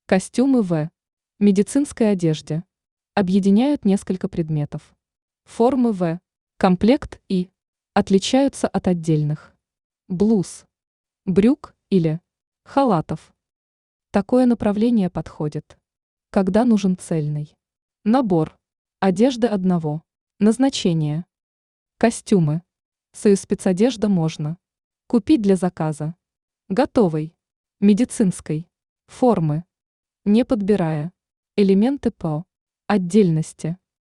Костюмы в медицинской одежде объединяют несколько предметов. Формы в комплект и отличаются от отдельных блуз, брюк или халатов. Такое направление подходит, когда нужен цельный набор одежды одного назначения. Костюмы. Союз спецодежда можно купить для заказа готовой медицинской формы, не подбирая элементы по отдельности.